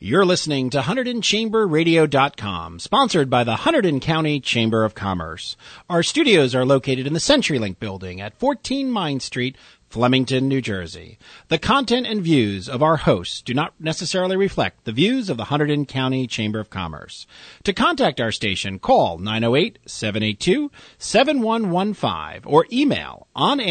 You're listening to HunterdonChamberRadio.com, sponsored by the Hunterdon County Chamber of Commerce. Our studios are located in the CenturyLink building at 14 Mine Street, Flemington, New Jersey. The content and views of our hosts do not necessarily reflect the views of the Hunterdon County Chamber of Commerce. To contact our station, call 908-782-7115 or email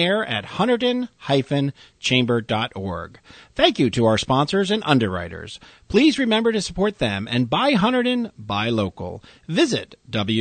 onair@hunterdon-chamber.org. Thank you to our sponsors and underwriters. Please remember to support them and buy Hunterdon, buy local. Visit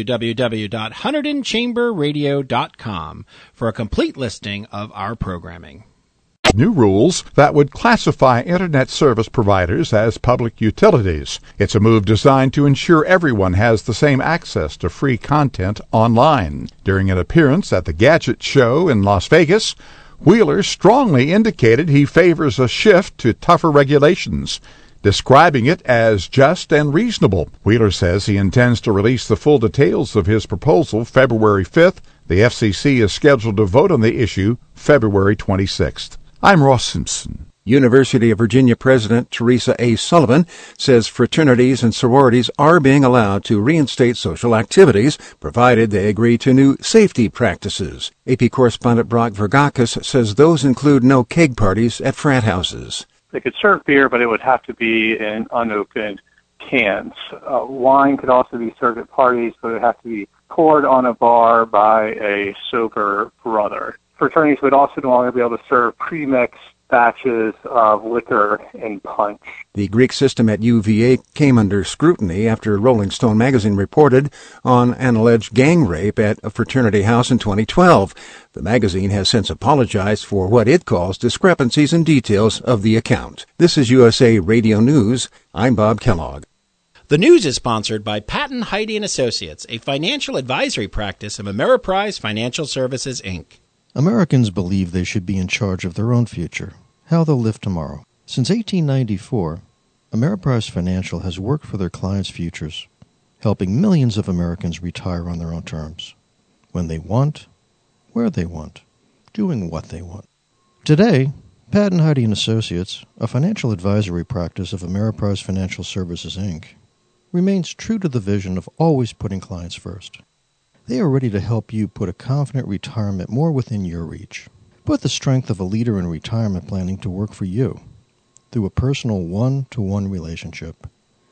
www.HunterdonChamberRadio.com for a complete listing of our programming. New rules that would classify Internet service providers as public utilities. It's a move designed to ensure everyone has the same access to free content online. During an appearance at the Gadget Show in Las Vegas, Wheeler strongly indicated he favors a shift to tougher regulations, describing it as just and reasonable. Wheeler says he intends to release the full details of his proposal February 5th. The FCC is scheduled to vote on the issue February 26th. I'm Ross Simpson. University of Virginia President Teresa A. Sullivan says fraternities and sororities are being allowed to reinstate social activities, provided they agree to new safety practices. AP correspondent Brock Vergakis says those include no keg parties at frat houses. They could serve beer, but it would have to be in unopened cans. Wine could also be served at parties, but it would have to be poured on a bar by a sober brother. Fraternities would also no longer be able to serve pre-mixed batches of liquor and punch. The Greek system at UVA came under scrutiny after Rolling Stone magazine reported on an alleged gang rape at a fraternity house in 2012. The magazine has since apologized for what it calls discrepancies in details of the account. This is USA Radio News. I'm Bob Kellogg. The news is sponsored by Patton Heide & Associates, a financial advisory practice of Ameriprise Financial Services, Inc. Americans believe they should be in charge of their own future, how they'll live tomorrow. Since 1894, Ameriprise Financial has worked for their clients' futures, helping millions of Americans retire on their own terms, when they want, where they want, doing what they want. Today, Patton Heide & Associates, a financial advisory practice of Ameriprise Financial Services, Inc., remains true to the vision of always putting clients first. They are ready to help you put a confident retirement more within your reach. Put the strength of a leader in retirement planning to work for you through a personal one-to-one relationship.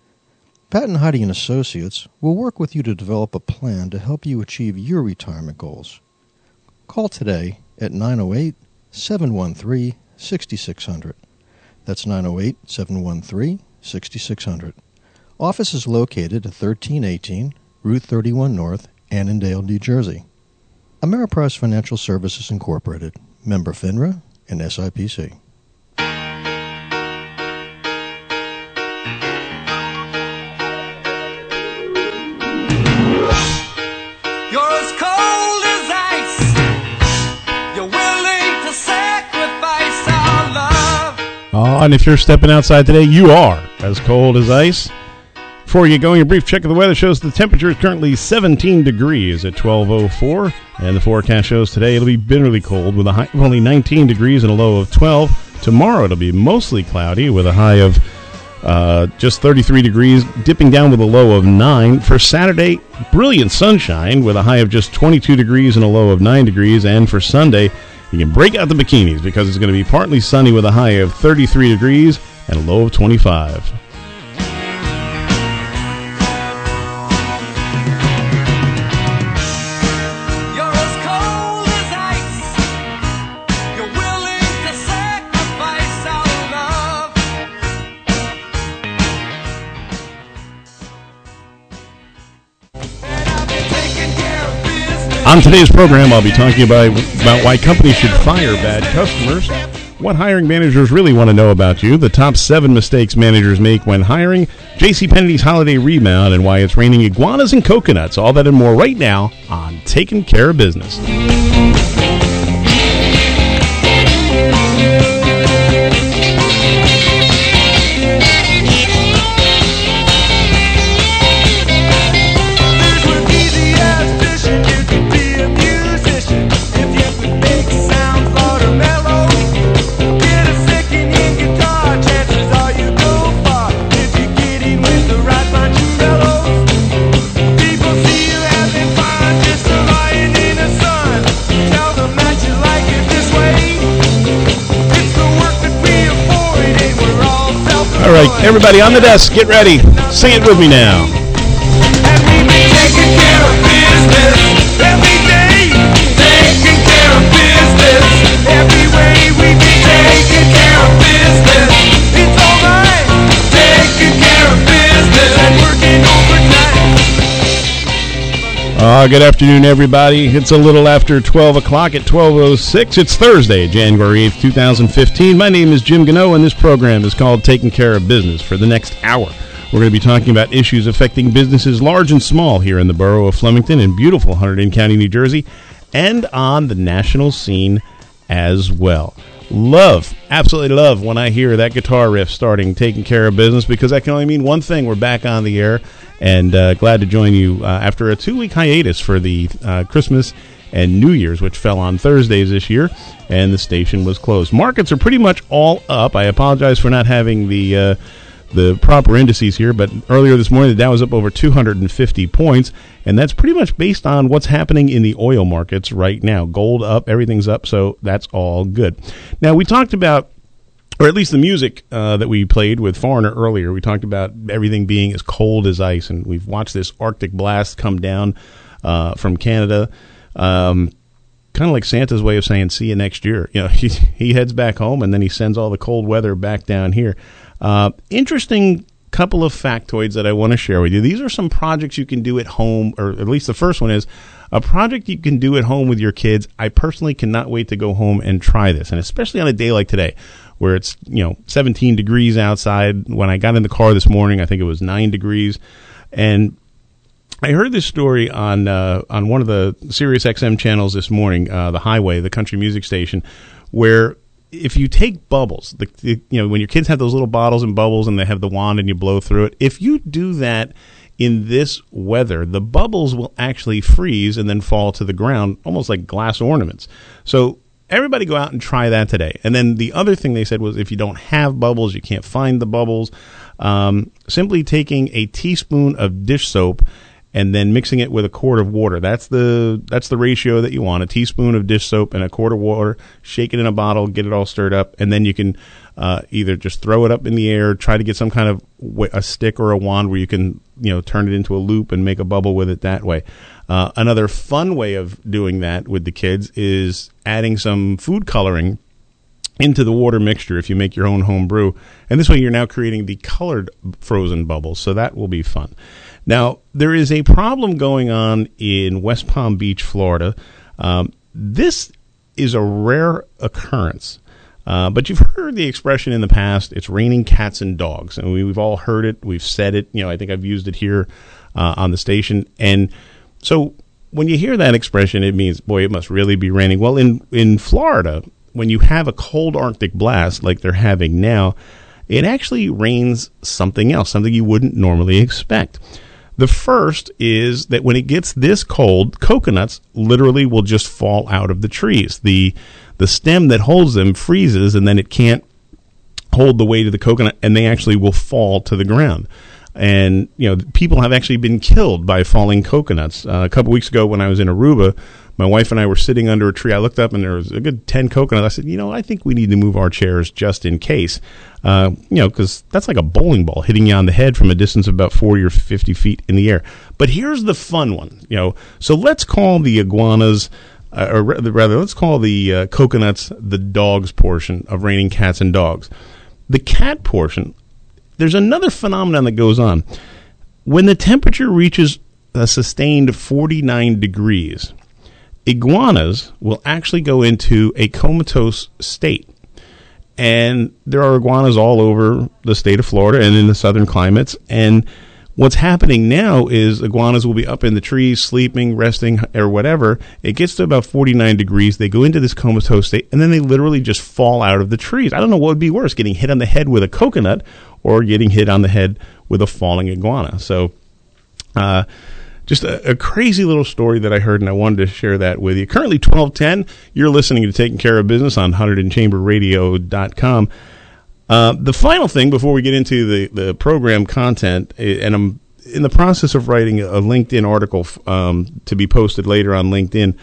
Patton Heide & Associates will work with you to develop a plan to help you achieve your retirement goals. Call today at 908-713-6600. That's 908-713-6600. Office is located at 1318 Route 31 North, Annandale, New Jersey. Ameriprise Financial Services Incorporated, member FINRA and SIPC. You're as cold as ice. You're willing to sacrifice our love. And if you're stepping outside today, you are as cold as ice. Before you get going, a brief check of the weather shows the temperature is currently 17 degrees at 12:04, and the forecast shows today it'll be bitterly cold with a high of only 19 degrees and a low of 12. Tomorrow it'll be mostly cloudy with a high of just 33 degrees, dipping down with a low of 9. For Saturday, brilliant sunshine with a high of just 22 degrees and a low of 9 degrees, and for Sunday, you can break out the bikinis because it's going to be partly sunny with a high of 33 degrees and a low of 25. On today's program, I'll be talking about why companies should fire bad customers, what hiring managers really want to know about you, the top 7 mistakes managers make when hiring, JCPenney's holiday rebound, and why it's raining iguanas and coconuts. All that and more right now on Taking Care of Business. Everybody on the desk, get ready. Sing it with me now. And we be taking care of business every day. Taking care of business every way. We be taking care of business. It's alright. Taking care of business and working overtime. Good afternoon, everybody. It's a little after 12 o'clock at 12:06. It's Thursday, January 8th, 2015. My name is Jim Gano, and this program is called Taking Care of Business. For the next hour, we're going to be talking about issues affecting businesses large and small here in the borough of Flemington in beautiful Hunterdon County, New Jersey, and on the national scene as well. Absolutely love when I hear that guitar riff starting Taking Care of Business, because that can only mean one thing. We're back on the air, and glad to join you after a 2-week hiatus for the Christmas and New Year's, which fell on Thursdays this year, and the station was closed. Markets are pretty much all up. I apologize for not having the proper indices here, but earlier this morning the Dow was up over 250 points, and that's pretty much based on what's happening in the oil markets right now. Gold up, everything's up, so that's all good. Now, we talked about, or at least the music that we played with Foreigner earlier, we talked about everything being as cold as ice, and we've watched this Arctic blast come down from Canada, kind of like Santa's way of saying see you next year. You know, he heads back home, and then he sends all the cold weather back down here. Interesting couple of factoids that I want to share with you. These are some projects you can do at home, or at least the first one is a project you can do at home with your kids. I personally cannot wait to go home and try this, and especially on a day like today where it's 17 degrees outside. When I got in the car this morning, I think it was 9 degrees, and I heard this story on one of the Sirius XM channels this morning, the Highway, the country music station, where if you take bubbles, when your kids have those little bottles and bubbles and they have the wand and you blow through it, if you do that in this weather, the bubbles will actually freeze and then fall to the ground, almost like glass ornaments. So everybody go out and try that today. And then the other thing they said was if you don't have bubbles, you can't find the bubbles, simply taking a teaspoon of dish soap and then mixing it with a quart of water. That's the ratio that you want. A teaspoon of dish soap and a quart of water. Shake it in a bottle, get it all stirred up, and then you can either just throw it up in the air, try to get some kind of a stick or a wand where you can turn it into a loop and make a bubble with it that way. Another fun way of doing that with the kids is adding some food coloring into the water mixture if you make your own home brew. And this way you're now creating the colored frozen bubbles, so that will be fun. Now, there is a problem going on in West Palm Beach, Florida. This is a rare occurrence, but you've heard the expression in the past, it's raining cats and dogs. And we've all heard it. We've said it. I think I've used it here on the station. And so when you hear that expression, it means, boy, it must really be raining. Well, in Florida, when you have a cold Arctic blast like they're having now, it actually rains something else, something you wouldn't normally expect. The first is that when it gets this cold, coconuts literally will just fall out of the trees. The stem that holds them freezes, and then it can't hold the weight of the coconut, and they actually will fall to the ground. And, people have actually been killed by falling coconuts. A couple weeks ago when I was in Aruba, my wife and I were sitting under a tree. I looked up and there was a good 10 coconuts. I said, I think we need to move our chairs just in case. Because that's like a bowling ball hitting you on the head from a distance of about 40 or 50 feet in the air. But here's the fun one. So let's call the iguanas, or rather, let's call the coconuts the dogs portion of raining cats and dogs. The cat portion, there's another phenomenon that goes on. When the temperature reaches a sustained 49 degrees, iguanas will actually go into a comatose state. And there are iguanas all over the state of Florida and in the southern climates. And what's happening now is iguanas will be up in the trees, sleeping, resting, or whatever. It gets to about 49 degrees. They go into this comatose state, and then they literally just fall out of the trees. I don't know what would be worse, getting hit on the head with a coconut or getting hit on the head with a falling iguana. So, just a crazy little story that I heard, and I wanted to share that with you. Currently 12:10, you're listening to Taking Care of Business on HunterdonChamberRadio.com. The final thing before we get into the program content, and I'm in the process of writing a LinkedIn article to be posted later on LinkedIn.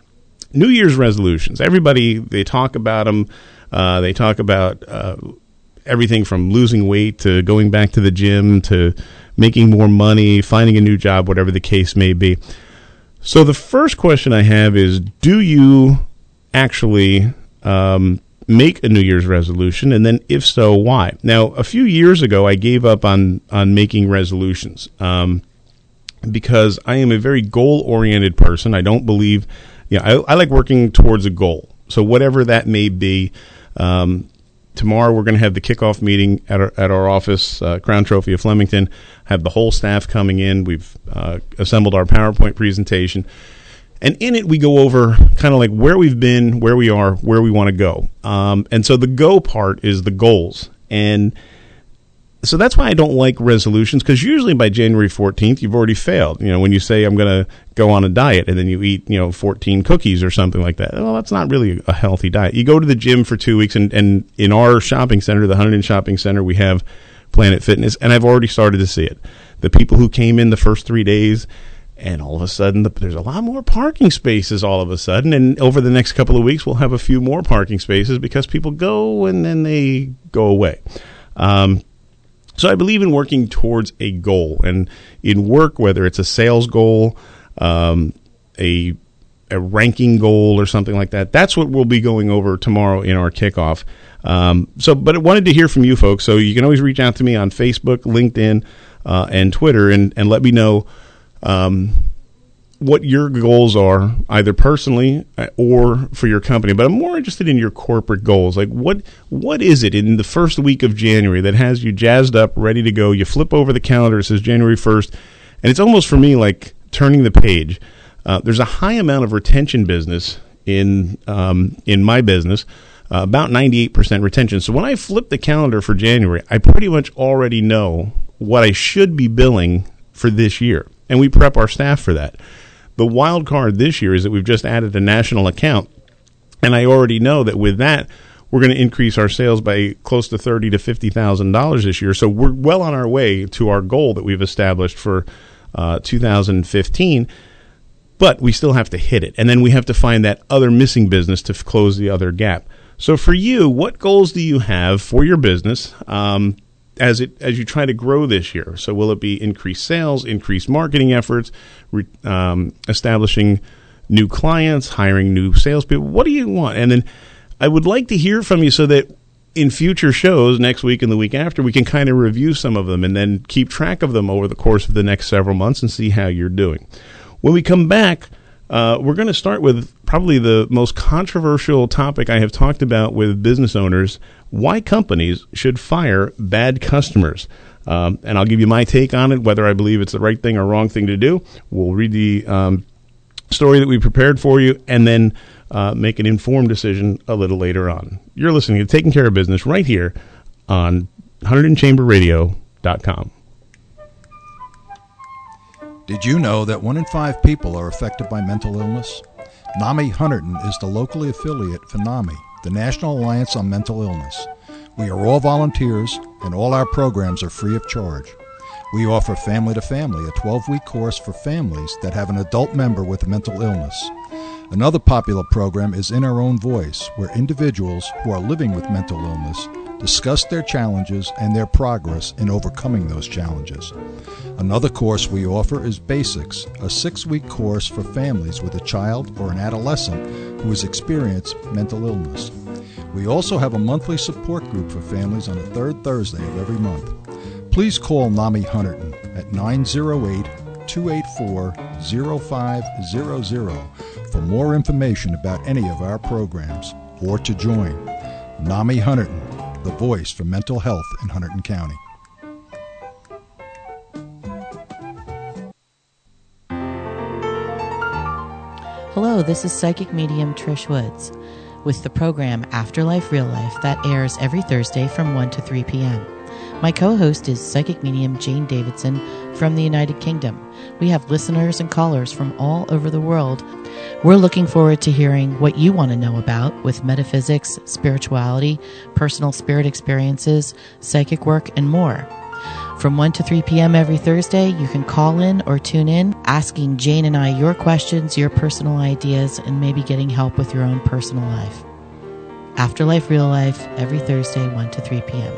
New Year's resolutions. Everybody, they talk about them. They talk about everything from losing weight to going back to the gym to making more money, finding a new job, whatever the case may be. So the first question I have is, do you actually make a New Year's resolution? And then if so, why? Now, a few years ago, I gave up on making resolutions because I am a very goal-oriented person. I don't believe, I like working towards a goal. So whatever that may be, tomorrow we're going to have the kickoff meeting at our office, Crown Trophy of Flemington. Have the whole staff coming in. We've assembled our PowerPoint presentation. And in it, we go over kind of like where we've been, where we are, where we want to go. And so the go part is the goals. And so that's why I don't like resolutions, because usually by January 14th, you've already failed. When you say I'm going to go on a diet and then you eat, 14 cookies or something like that. Well, that's not really a healthy diet. You go to the gym for 2 weeks, and in our shopping center, the Huntington Shopping Center, we have Planet Fitness, and I've already started to see it. The people who came in the first 3 days, and all of a sudden, there's a lot more parking spaces all of a sudden. And over the next couple of weeks, we'll have a few more parking spaces because people go and then they go away. So I believe in working towards a goal. And in work, whether it's a sales goal, a ranking goal or something like that, that's what we'll be going over tomorrow in our kickoff. But I wanted to hear from you folks. So you can always reach out to me on Facebook, LinkedIn, and Twitter and let me know what your goals are, either personally or for your company. But I'm more interested in your corporate goals. Like, what is it in the first week of January that has you jazzed up, ready to go? You flip over the calendar, it says January 1st, and it's almost for me like turning the page. There's a high amount of retention business in my business, about 98% retention. So when I flip the calendar for January, I pretty much already know what I should be billing for this year. And we prep our staff for that. The wild card this year is that we've just added a national account, and I already know that with that, we're going to increase our sales by close to $30,000 to $50,000 this year. So we're well on our way to our goal that we've established for 2015, but we still have to hit it. And then we have to find that other missing business to close the other gap. So for you, what goals do you have for your business as you try to grow this year? So will it be increased sales, increased marketing efforts, establishing new clients, hiring new salespeople? What do you want? And then I would like to hear from you so that in future shows next week and the week after, we can kind of review some of them and then keep track of them over the course of the next several months and see how you're doing. When we come back, we're going to start with probably the most controversial topic I have talked about with business owners: why companies should fire bad customers. And I'll give you my take on it, whether I believe it's the right thing or wrong thing to do. We'll read the story that we prepared for you and then make an informed decision a little later on. You're listening to Taking Care of Business right here on HuntingtonChamberRadio.com. Did you know that 1 in 5 people are affected by mental illness? NAMI Hunterdon is the locally affiliate for NAMI, the National Alliance on Mental Illness. We are all volunteers, and all our programs are free of charge. We offer Family to Family, a 12-week course for families that have an adult member with a mental illness. Another popular program is In Our Own Voice, where individuals who are living with mental illness discuss their challenges and their progress in overcoming those challenges. Another course we offer is Basics, a 6-week course for families with a child or an adolescent who has experienced mental illness. We also have a monthly support group for families on the third Thursday of every month. Please call NAMI Hunterdon at 908-284-0500 for more information about any of our programs or to join. NAMI Hunterdon, the voice for mental health in Hunterdon County. Hello, this is psychic medium Trish Woods with the program Afterlife Real Life that airs every Thursday from 1 to 3 p.m. My co-host is psychic medium Jane Davidson from the United Kingdom. We have listeners and callers from all over the world. We're looking forward to hearing what you want to know about with metaphysics, spirituality, personal spirit experiences, psychic work, and more. From 1 to 3 p.m. every Thursday, you can call in or tune in, asking Jane and I your questions, your personal ideas, and maybe getting help with your own personal life. Afterlife Real Life, every Thursday, 1 to 3 p.m.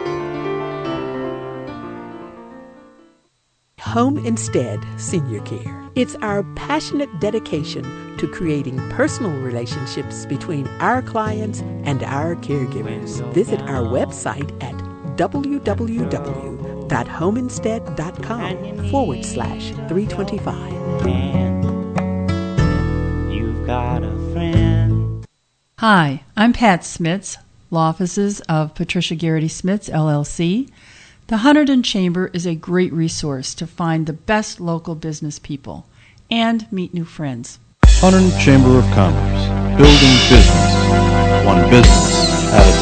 Home Instead Senior Care. It's our passionate dedication to creating personal relationships between our clients and our caregivers. Visit our website at www.homeinstead.com/325. You've got a friend. Hi, I'm Pat Smits, law offices of Patricia Garrity Smits, LLC. The Hunterdon Chamber is a great resource to find the best local business people and meet new friends. Hunterdon Chamber of Commerce, building business, one business at a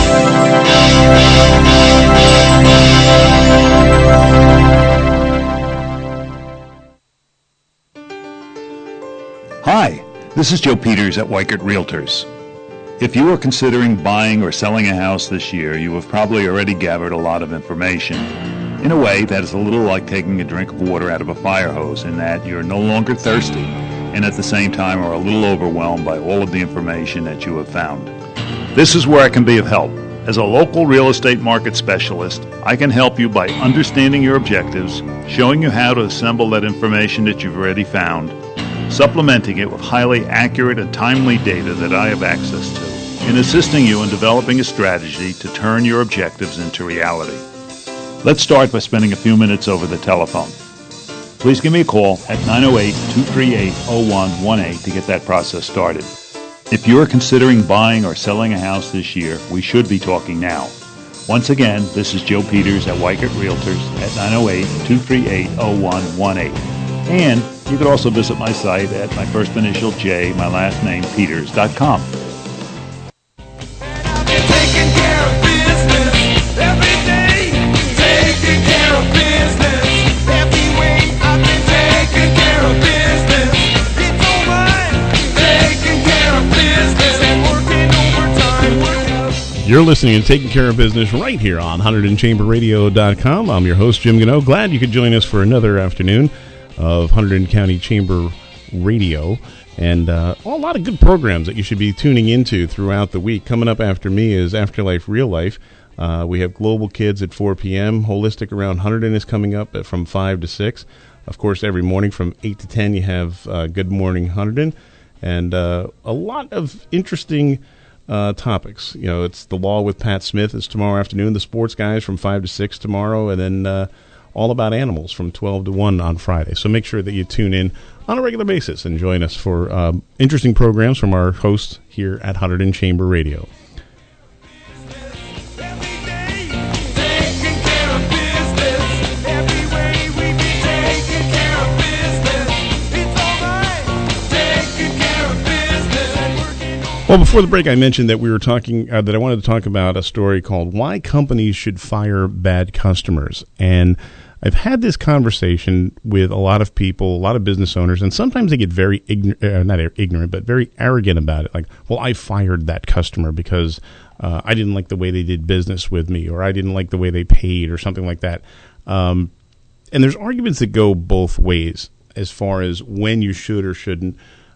time. Hi, this is Joe Peters at Weichert Realtors. If you are considering buying or selling a house this year, you have probably already gathered a lot of information. In a way, that is a little like taking a drink of water out of a fire hose, in that you're no longer thirsty and at the same time are a little overwhelmed by all of the information that you have found. This is where I can be of help. As a local real estate market specialist, I can help you by understanding your objectives, showing you how to assemble that information that you've already found, supplementing it with highly accurate and timely data that I have access to, and assisting you in developing a strategy to turn your objectives into reality. Let's start by spending a few minutes over the telephone. Please give me a call at 908-238-0118 to get that process started. If you are considering buying or selling a house this year, we should be talking now. Once again, this is Joe Peters at Weichert Realtors at 908-238-0118. And you could also visit my site at my first initial J, my last name, Peters.com. Taking care of business every day. Taking care of business every way. I've been taking care of business. It's alright. Taking care of business and working overtime. You're listening to Taking Care of Business right here on HunterdonChamberRadio.com. I'm your host, Jim Gano. Glad you could join us for another afternoon of Hunterdon County Chamber Radio. And a lot of good programs that you should be tuning into throughout the week. Coming up after me is Afterlife Real Life. We have Global Kids at 4 p.m. Holistic Around Hunterdon is coming up from 5 to 6. Of course, every morning from 8 to 10 you have Good Morning Hunterdon. And a lot of interesting topics. You know, it's The Law with Pat Smith is tomorrow afternoon. The Sports Guys from 5 to 6 tomorrow. And then All About Animals from 12 to 1 on Friday. So make sure that you tune in on a regular basis and join us for interesting programs from our hosts here at Hunterdon Chamber Radio. Well, before the break, I mentioned that we were talking that I wanted to talk about a story called "Why Companies Should Fire Bad Customers." And I've had this conversation with a lot of people, a lot of business owners, and sometimes they get very not ignorant, but very arrogant about it. Like, well, I fired that customer because I didn't like the way they did business with me, or I didn't like the way they paid, or something like that. And there's arguments that go both ways as far as when you should or shouldn't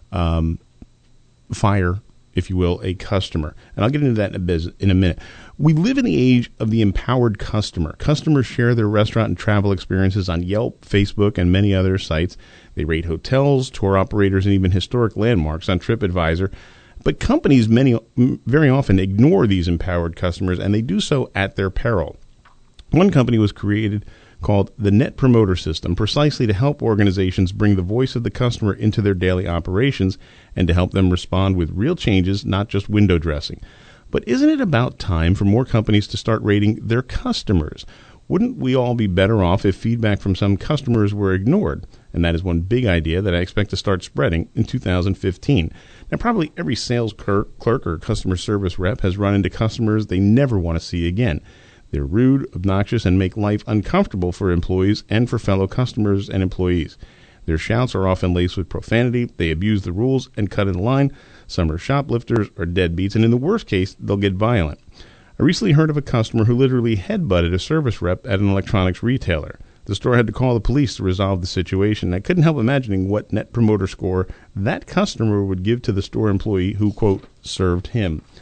fire, if you will, a customer. And I'll get into that in a minute. We live in the age of the empowered customer. Customers share their restaurant and travel experiences on Yelp, Facebook, and many other sites. They rate hotels, tour operators, and even historic landmarks on TripAdvisor. But companies very often ignore these empowered customers, and they do so at their peril. One company was created called the Net Promoter System, precisely to help organizations bring the voice of the customer into their daily operations and to help them respond with real changes, not just window dressing. But isn't it about time for more companies to start rating their customers? Wouldn't we all be better off if feedback from some customers were ignored? And that is one big idea that I expect to start spreading in 2015. Now, probably every sales clerk or customer service rep has run into customers they never want to see again. They're rude, obnoxious, and make life uncomfortable for employees and for fellow customers and employees. Their shouts are often laced with profanity. They abuse the rules and cut in line. Some are shoplifters or deadbeats, and in the worst case, they'll get violent. I recently heard of a customer who literally headbutted a service rep at an electronics retailer. The store had to call the police to resolve the situation. I couldn't help imagining what Net Promoter Score that customer would give to the store employee who, quote, served him.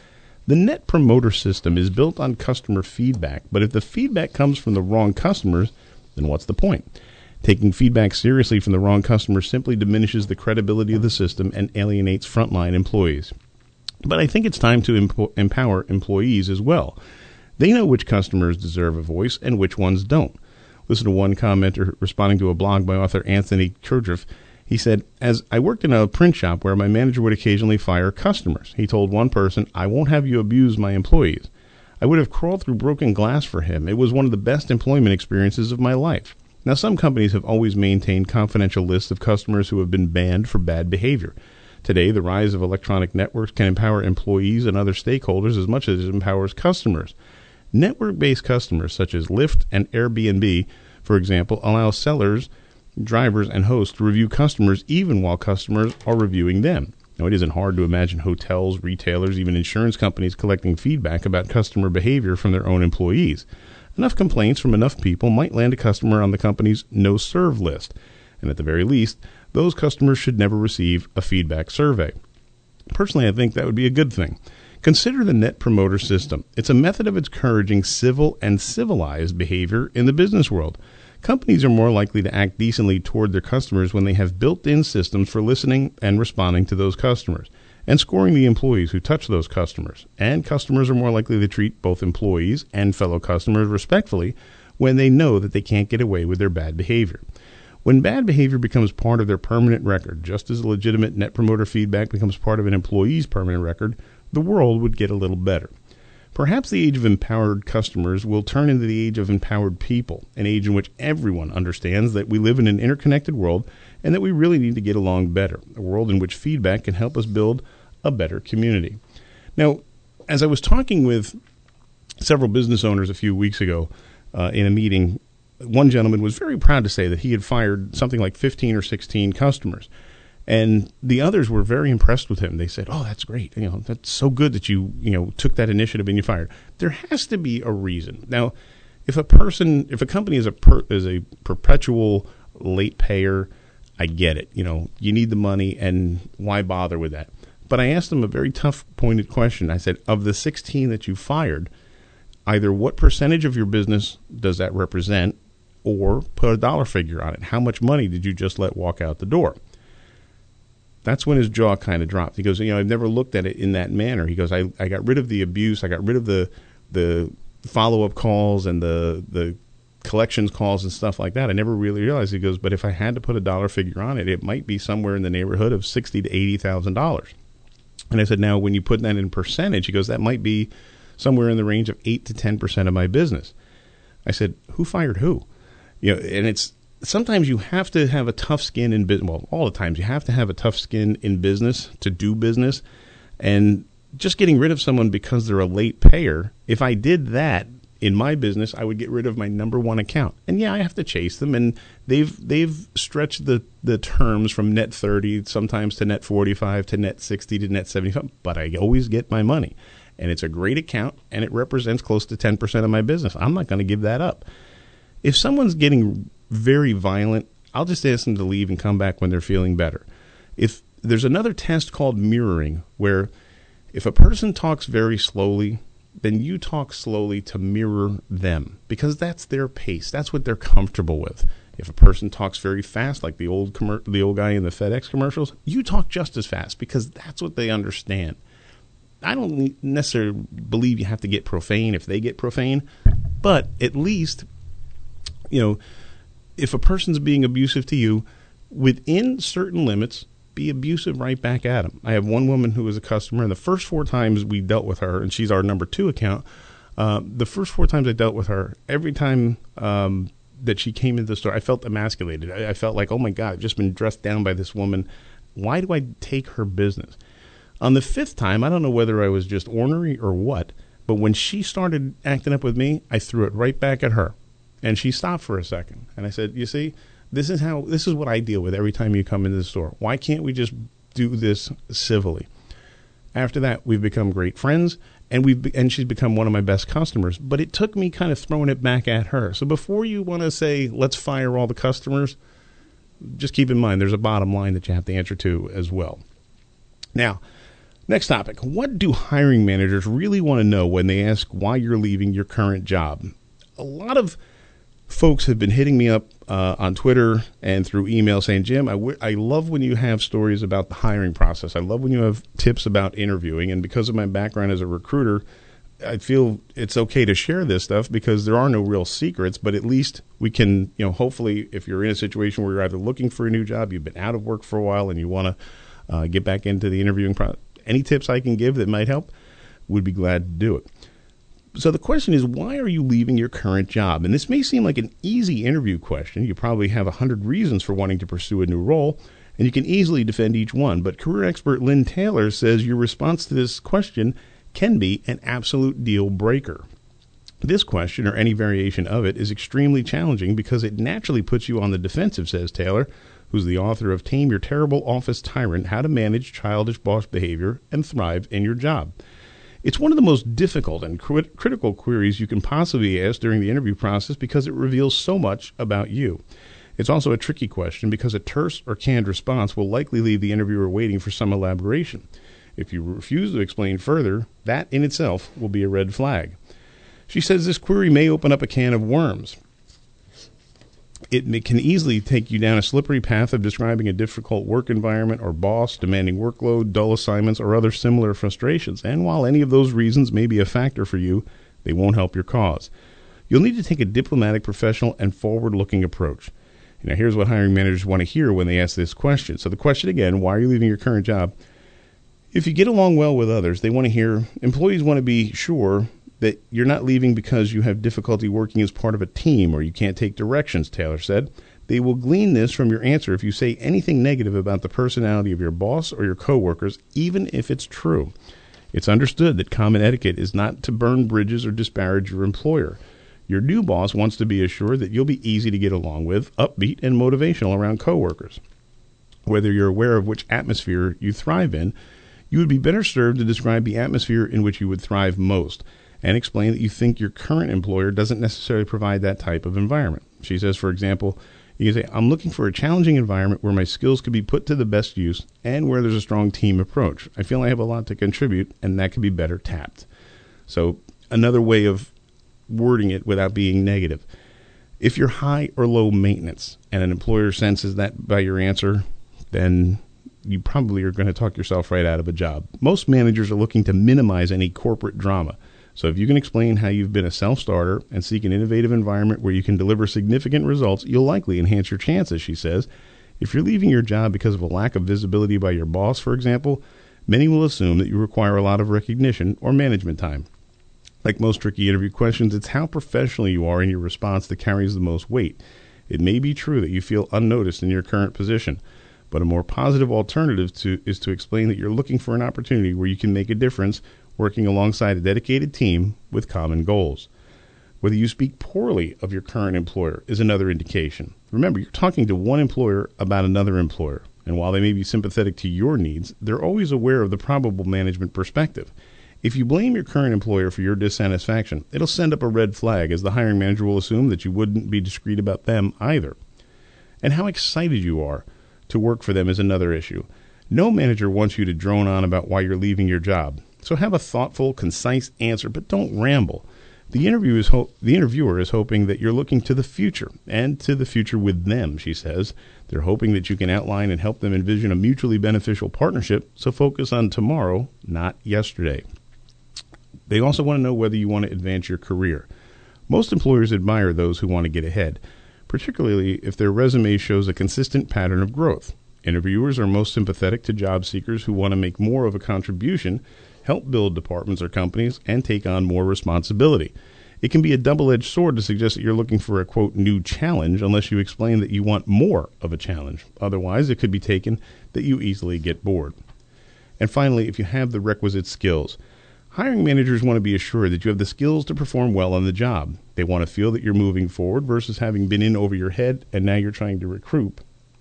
The Net Promoter System is built on customer feedback, but if the feedback comes from the wrong customers, then what's the point? Taking feedback seriously from the wrong customers simply diminishes the credibility of the system and alienates frontline employees. But I think it's time to empower employees as well. They know which customers deserve a voice and which ones don't. Listen to one commenter responding to a blog by author Anthony Kurdriff. He said, "As I worked in a print shop where my manager would occasionally fire customers. He told one person, 'I won't have you abuse my employees.' I would have crawled through broken glass for him. It was one of the best employment experiences of my life." Now, some companies have always maintained confidential lists of customers who have been banned for bad behavior. Today, the rise of electronic networks can empower employees and other stakeholders as much as it empowers customers. Network-based customers such as Lyft and Airbnb, for example, allow sellers, drivers, and hosts to review customers even while customers are reviewing them. Now, it isn't hard to imagine hotels, retailers, even insurance companies collecting feedback about customer behavior from their own employees. Enough complaints from enough people might land a customer on the company's no-serve list. And at the very least, those customers should never receive a feedback survey. Personally, I think that would be a good thing. Consider the Net Promoter System. It's a method of encouraging civil and civilized behavior in the business world. Companies are more likely to act decently toward their customers when they have built-in systems for listening and responding to those customers, and scoring the employees who touch those customers. And customers are more likely to treat both employees and fellow customers respectfully when they know that they can't get away with their bad behavior. When bad behavior becomes part of their permanent record, just as legitimate Net Promoter feedback becomes part of an employee's permanent record, the world would get a little better. Perhaps the age of empowered customers will turn into the age of empowered people, an age in which everyone understands that we live in an interconnected world and that we really need to get along better, a world in which feedback can help us build a better community. Now, as I was talking with several business owners a few weeks ago in a meeting, one gentleman was very proud to say that he had fired something like 15 or 16 customers. And the others were very impressed with him. They said, "Oh, that's great. That's so good that you took that initiative and you fired." There has to be a reason. Now, if a company is a perpetual late payer, I get it. You need the money, and why bother with that? But I asked them a very tough, pointed question. I said, of the 16 that you fired, either what percentage of your business does that represent, or put a dollar figure on it. How much money did you just let walk out the door? That's when his jaw kind of dropped. He goes, I've never looked at it in that manner. He goes, I got rid of the abuse. I got rid of the follow-up calls and the collections calls and stuff like that. I never really realized. He goes, but if I had to put a dollar figure on it, it might be somewhere in the neighborhood of $60,000 to $80,000. And I said, now, when you put that in percentage, he goes, that might be somewhere in the range of 8 to 10% of my business. I said, who fired who? And it's sometimes you have to have a tough skin in business. Well, all the times you have to have a tough skin in business to do business. And just getting rid of someone because they're a late payer, if I did that in my business, I would get rid of my number one account. And yeah, I have to chase them. And they've stretched the terms from net 30 sometimes to net 45 to net 60 to net 75. But I always get my money. And it's a great account, and it represents close to 10% of my business. I'm not going to give that up. If someone's getting very violent, I'll just ask them to leave and come back when they're feeling better. If there's another test called mirroring, where if a person talks very slowly, then you talk slowly to mirror them, because that's their pace. That's what they're comfortable with. If a person talks very fast, like the old guy in the FedEx commercials, you talk just as fast, because that's what they understand. I don't necessarily believe you have to get profane if they get profane, but at least, if a person's being abusive to you, within certain limits, be abusive right back at them. I have one woman who was a customer, and the first 4 times we dealt with her, and she's our number 2 account, the first 4 times I dealt with her, every time that she came into the store, I felt emasculated. I felt like, oh my God, I've just been dressed down by this woman. Why do I take her business? On the 5th time, I don't know whether I was just ornery or what, but when she started acting up with me, I threw it right back at her. And she stopped for a second. And I said, you see, this is what I deal with every time you come into the store. Why can't we just do this civilly? After that, we've become great friends, and she's become one of my best customers. But it took me kind of throwing it back at her. So before you want to say, let's fire all the customers, just keep in mind there's a bottom line that you have to answer to as well. Now, Next topic. What do hiring managers really want to know when they ask why you're leaving your current job? A lot of folks have been hitting me up on Twitter and through email saying, Jim, I love when you have stories about the hiring process. I love when you have tips about interviewing. And because of my background as a recruiter, I feel it's okay to share this stuff because there are no real secrets, but at least we can, hopefully if you're in a situation where you're either looking for a new job, you've been out of work for a while and you want to get back into the interviewing process, any tips I can give that might help, would be glad to do it. So the question is, why are you leaving your current job? And this may seem like an easy interview question. You probably have 100 reasons for wanting to pursue a new role, and you can easily defend each one. But career expert Lynn Taylor says your response to this question can be an absolute deal breaker. This question, or any variation of it, is extremely challenging because it naturally puts you on the defensive, says Taylor, who's the author of Tame Your Terrible Office Tyrant, How to Manage Childish Boss Behavior and Thrive in Your Job. It's one of the most difficult and critical queries you can possibly ask during the interview process because it reveals so much about you. It's also a tricky question because a terse or canned response will likely leave the interviewer waiting for some elaboration. If you refuse to explain further, that in itself will be a red flag. She says this query may open up a can of worms. It can easily take you down a slippery path of describing a difficult work environment or boss, demanding workload, dull assignments, or other similar frustrations. And while any of those reasons may be a factor for you, they won't help your cause. You'll need to take a diplomatic, professional, and forward-looking approach. Now, here's what hiring managers want to hear when they ask this question. So the question again, why are you leaving your current job? If you get along well with others, they want to hear, employees want to be sure that you're not leaving because you have difficulty working as part of a team or you can't take directions, Taylor said. They will glean this from your answer if you say anything negative about the personality of your boss or your coworkers, even if it's true. It's understood that common etiquette is not to burn bridges or disparage your employer. Your new boss wants to be assured that you'll be easy to get along with, upbeat, and motivational around coworkers. Whether you're aware of which atmosphere you thrive in, you would be better served to describe the atmosphere in which you would thrive most, and explain that you think your current employer doesn't necessarily provide that type of environment. She says, for example, you can say, I'm looking for a challenging environment where my skills could be put to the best use and where there's a strong team approach. I feel I have a lot to contribute, and that could be better tapped. So another way of wording it without being negative. If you're high or low maintenance and an employer senses that by your answer, then you probably are going to talk yourself right out of a job. Most managers are looking to minimize any corporate drama. So if you can explain how you've been a self-starter and seek an innovative environment where you can deliver significant results, you'll likely enhance your chances, she says. If you're leaving your job because of a lack of visibility by your boss, for example, many will assume that you require a lot of recognition or management time. Like most tricky interview questions, it's how professional you are in your response that carries the most weight. It may be true that you feel unnoticed in your current position, but a more positive alternative is to explain that you're looking for an opportunity where you can make a difference working alongside a dedicated team with common goals. Whether you speak poorly of your current employer is another indication. Remember, you're talking to one employer about another employer, and while they may be sympathetic to your needs, they're always aware of the probable management perspective. If you blame your current employer for your dissatisfaction, it'll send up a red flag, as the hiring manager will assume that you wouldn't be discreet about them either. And how excited you are to work for them is another issue. No manager wants you to drone on about why you're leaving your job. So have a thoughtful, concise answer, but don't ramble. The interviewer is hoping that you're looking to the future, and to the future with them, she says. They're hoping that you can outline and help them envision a mutually beneficial partnership, so focus on tomorrow, not yesterday. They also want to know whether you want to advance your career. Most employers admire those who want to get ahead, particularly if their resume shows a consistent pattern of growth. Interviewers are most sympathetic to job seekers who want to make more of a contribution, help build departments or companies, and take on more responsibility. It can be a double-edged sword to suggest that you're looking for a, quote, new challenge unless you explain that you want more of a challenge. Otherwise, it could be taken that you easily get bored. And finally, if you have the requisite skills, hiring managers want to be assured that you have the skills to perform well on the job. They want to feel that you're moving forward versus having been in over your head and now you're trying to recoup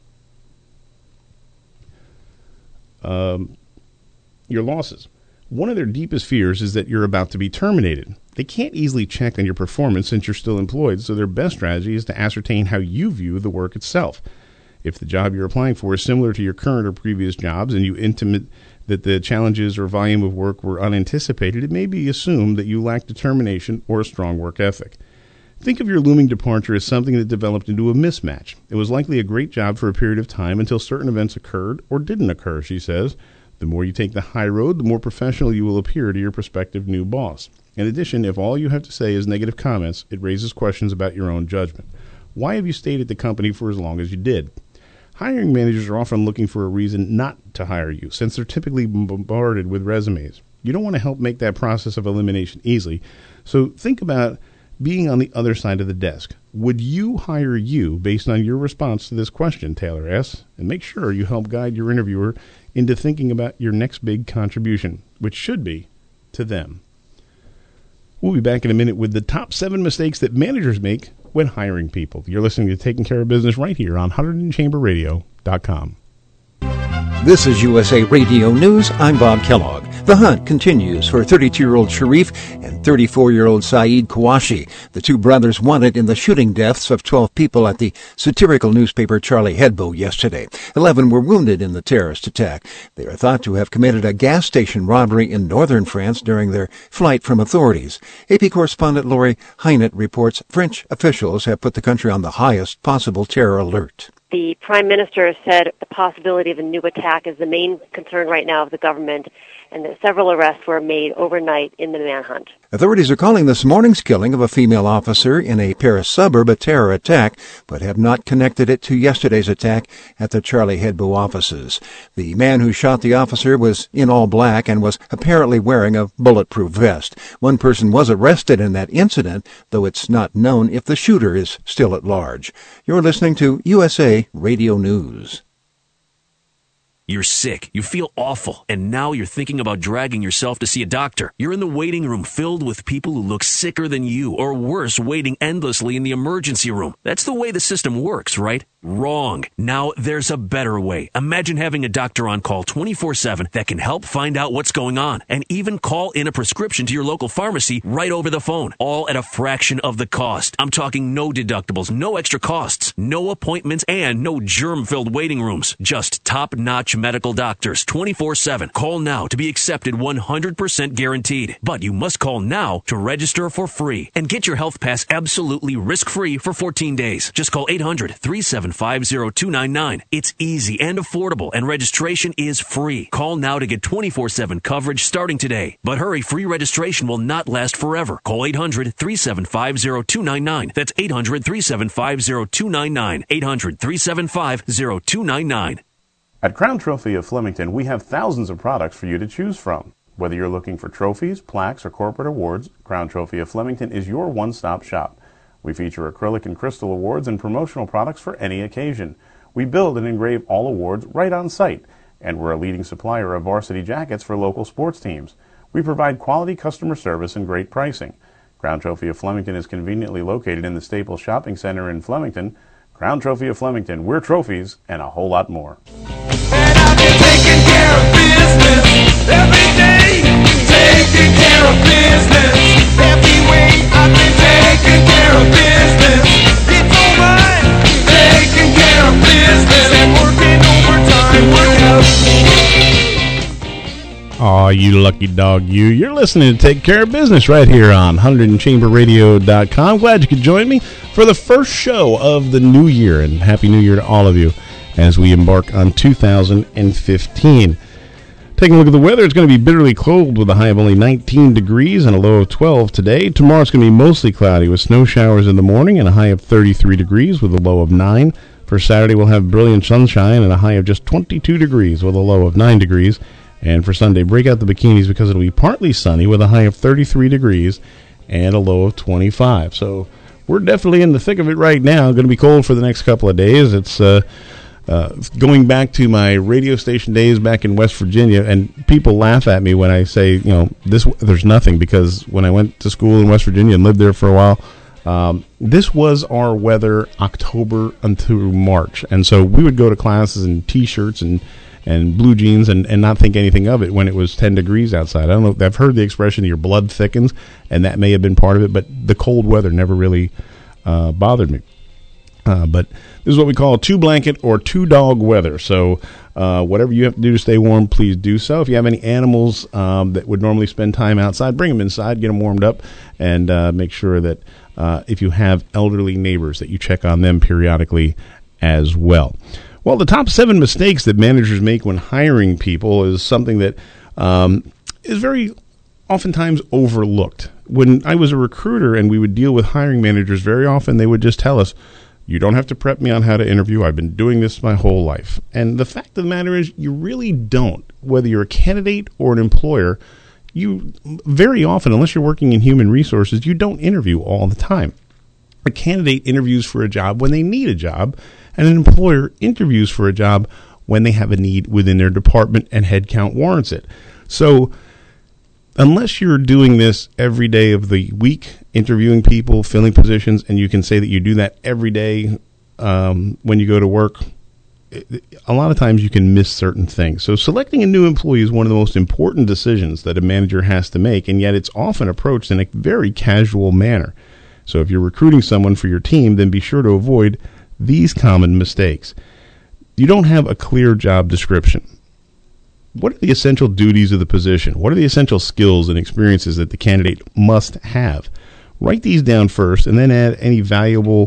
your losses. One of their deepest fears is that you're about to be terminated. They can't easily check on your performance since you're still employed, so their best strategy is to ascertain how you view the work itself. If the job you're applying for is similar to your current or previous jobs and you intimate that the challenges or volume of work were unanticipated, it may be assumed that you lack determination or a strong work ethic. Think of your looming departure as something that developed into a mismatch. It was likely a great job for a period of time until certain events occurred or didn't occur, she says. The more you take the high road, the more professional you will appear to your prospective new boss. In addition, if all you have to say is negative comments, it raises questions about your own judgment. Why have you stayed at the company for as long as you did? Hiring managers are often looking for a reason not to hire you, since they're typically bombarded with resumes. You don't want to help make that process of elimination easy, so think about being on the other side of the desk. Would you hire you based on your response to this question, Taylor asks, and make sure you help guide your interviewer into thinking about your next big contribution, which should be to them. We'll be back in a minute with the top 7 mistakes that managers make when hiring people. You're listening to Taking Care of Business right here on HunterdonChamberRadio.com. This is USA Radio News. I'm Bob Kellogg. The hunt continues for 32-year-old Sharif and 34-year-old Saeed Kawashi, the two brothers wanted in the shooting deaths of 12 people at the satirical newspaper Charlie Hebdo yesterday. 11 were wounded in the terrorist attack. They are thought to have committed a gas station robbery in northern France during their flight from authorities. AP correspondent Lori Hynett reports French officials have put the country on the highest possible terror alert. The Prime Minister said the possibility of a new attack is the main concern right now of the government, and that several arrests were made overnight in the manhunt. Authorities are calling this morning's killing of a female officer in a Paris suburb a terror attack, but have not connected it to yesterday's attack at the Charlie Hebdo offices. The man who shot the officer was in all black and was apparently wearing a bulletproof vest. One person was arrested in that incident, though it's not known if the shooter is still at large. You're listening to USA Radio News. You're sick, you feel awful, and now you're thinking about dragging yourself to see a doctor. You're in the waiting room filled with people who look sicker than you, or worse, waiting endlessly in the emergency room. That's the way the system works, right? Wrong. Now there's a better way. Imagine having a doctor on call 24/7 that can help find out what's going on, and even call in a prescription to your local pharmacy right over the phone, all at a fraction of the cost. I'm talking no deductibles, no extra costs, no appointments, and no germ-filled waiting rooms. Just top-notch medical doctors 24/7. Call now to be accepted 100% guaranteed. But you must call now to register for free and get your health pass absolutely risk-free for 14 days. Just call 800-375-0299. It's easy and affordable, and registration is free. Call now to get 24/7 coverage starting today. But hurry, free registration will not last forever. Call 800-375-0299. That's 800-375-0299. 800-375-0299. At Crown Trophy of Flemington, we have thousands of products for you to choose from. Whether you're looking for trophies, plaques, or corporate awards, Crown Trophy of Flemington is your one-stop shop. We feature acrylic and crystal awards and promotional products for any occasion. We build and engrave all awards right on site, and we're a leading supplier of varsity jackets for local sports teams. We provide quality customer service and great pricing. Crown Trophy of Flemington is conveniently located in the Staples Shopping Center in Flemington. Crown Trophy of Flemington, we're trophies and a whole lot more. And I've been taking care of business every day. Taking care of business every way. I've been taking care of business. It's alright. Taking care of business and working overtime. Aw, you lucky dog, you. You're listening to Take Care of Business right here on HunterdonChamberRadio.com. Glad you could join me for the first show of the new year, and Happy New Year to all of you as we embark on 2015. Taking a look at the weather, it's going to be bitterly cold with a high of only 19 degrees and a low of 12 today. Tomorrow it's going to be mostly cloudy with snow showers in the morning and a high of 33 degrees with a low of 9. For Saturday, we'll have brilliant sunshine and a high of just 22 degrees with a low of 9 degrees. And for Sunday, break out the bikinis because it'll be partly sunny with a high of 33 degrees and a low of 25. So we're definitely in the thick of it right now. Going to be cold for the next couple of days. It's going back to my radio station days back in West Virginia, and people laugh at me when I say, there's nothing, because when I went to school in West Virginia and lived there for a while, this was our weather October until March. And so we would go to classes in T-shirts and blue jeans and not think anything of it when it was 10 degrees outside. I don't know. I've heard the expression, your blood thickens, and that may have been part of it, but the cold weather never really bothered me. But this is what we call 2-blanket or 2-dog weather. So whatever you have to do to stay warm, please do so. If you have any animals that would normally spend time outside, bring them inside, get them warmed up, and make sure that if you have elderly neighbors that you check on them periodically as well. Well, the top 7 mistakes that managers make when hiring people is something that is very oftentimes overlooked. When I was a recruiter and we would deal with hiring managers, very often they would just tell us, you don't have to prep me on how to interview. I've been doing this my whole life. And the fact of the matter is, you really don't. Whether you're a candidate or an employer, you very often, unless you're working in human resources, you don't interview all the time. A candidate interviews for a job when they need a job, and an employer interviews for a job when they have a need within their department and headcount warrants it. So unless you're doing this every day of the week, interviewing people, filling positions, and you can say that you do that every day when you go to work, a lot of times you can miss certain things. So selecting a new employee is one of the most important decisions that a manager has to make, and yet it's often approached in a very casual manner. So if you're recruiting someone for your team, then be sure to avoid these common mistakes. You don't have a clear job description. What are the essential duties of the position? What are the essential skills and experiences that the candidate must have? Write these down first and then add any valuable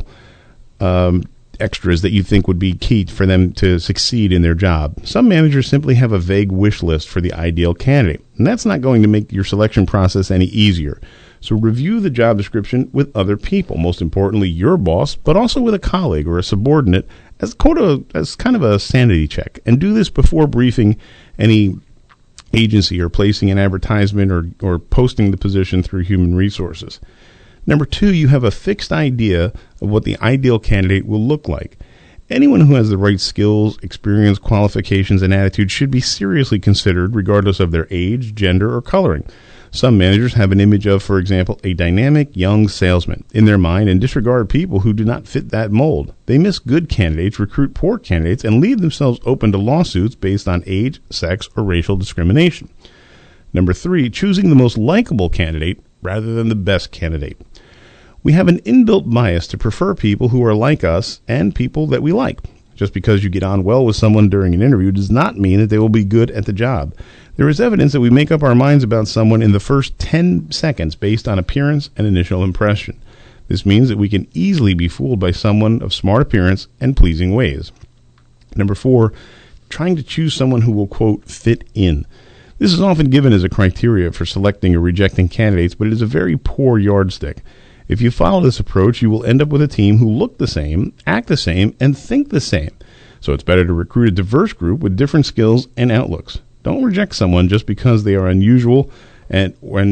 extras that you think would be key for them to succeed in their job. Some managers simply have a vague wish list for the ideal candidate, and that's not going to make your selection process any easier. So review the job description with other people, most importantly your boss, but also with a colleague or a subordinate as kind of a sanity check. And do this before briefing any agency or placing an advertisement or posting the position through human resources. Number 2, you have a fixed idea of what the ideal candidate will look like. Anyone who has the right skills, experience, qualifications, and attitude should be seriously considered regardless of their age, gender, or coloring. Some managers have an image of, for example, a dynamic young salesman in their mind and disregard people who do not fit that mold. They miss good candidates, recruit poor candidates, and leave themselves open to lawsuits based on age, sex, or racial discrimination. Number 3, choosing the most likable candidate rather than the best candidate. We have an inbuilt bias to prefer people who are like us and people that we like. Just because you get on well with someone during an interview does not mean that they will be good at the job. There is evidence that we make up our minds about someone in the first 10 seconds based on appearance and initial impression. This means that we can easily be fooled by someone of smart appearance and pleasing ways. Number 4, trying to choose someone who will, quote, fit in. This is often given as a criteria for selecting or rejecting candidates, but it is a very poor yardstick. If you follow this approach, you will end up with a team who look the same, act the same, and think the same. So it's better to recruit a diverse group with different skills and outlooks. Don't reject someone just because they are unusual and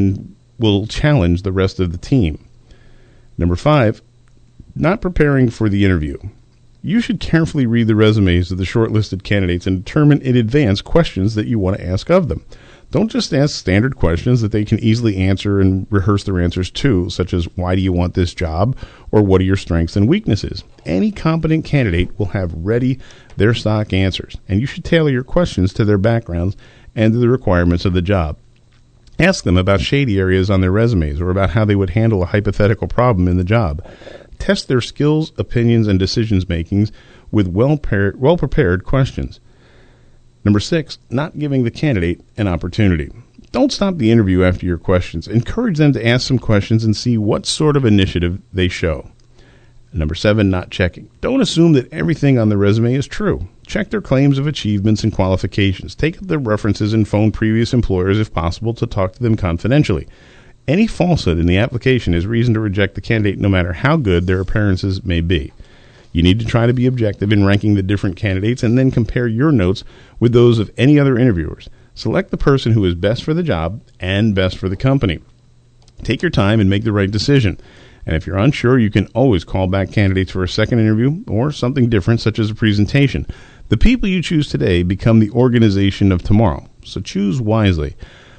will challenge the rest of the team. Number 5, not preparing for the interview. You should carefully read the resumes of the shortlisted candidates and determine in advance questions that you want to ask of them. Don't just ask standard questions that they can easily answer and rehearse their answers to, such as, why do you want this job, or what are your strengths and weaknesses? Any competent candidate will have ready their stock answers, and you should tailor your questions to their backgrounds and to the requirements of the job. Ask them about shady areas on their resumes or about how they would handle a hypothetical problem in the job. Test their skills, opinions, and decision-makings with well-prepared questions. Number 6, not giving the candidate an opportunity. Don't stop the interview after your questions. Encourage them to ask some questions and see what sort of initiative they show. Number 7, not checking. Don't assume that everything on the resume is true. Check their claims of achievements and qualifications. Take up their references and phone previous employers if possible to talk to them confidentially. Any falsehood in the application is reason to reject the candidate no matter how good their appearances may be. You need to try to be objective in ranking the different candidates and then compare your notes with those of any other interviewers. Select the person who is best for the job and best for the company. Take your time and make the right decision. And if you're unsure, you can always call back candidates for a second interview or something different, such as a presentation. The people you choose today become the organization of tomorrow, so choose wisely.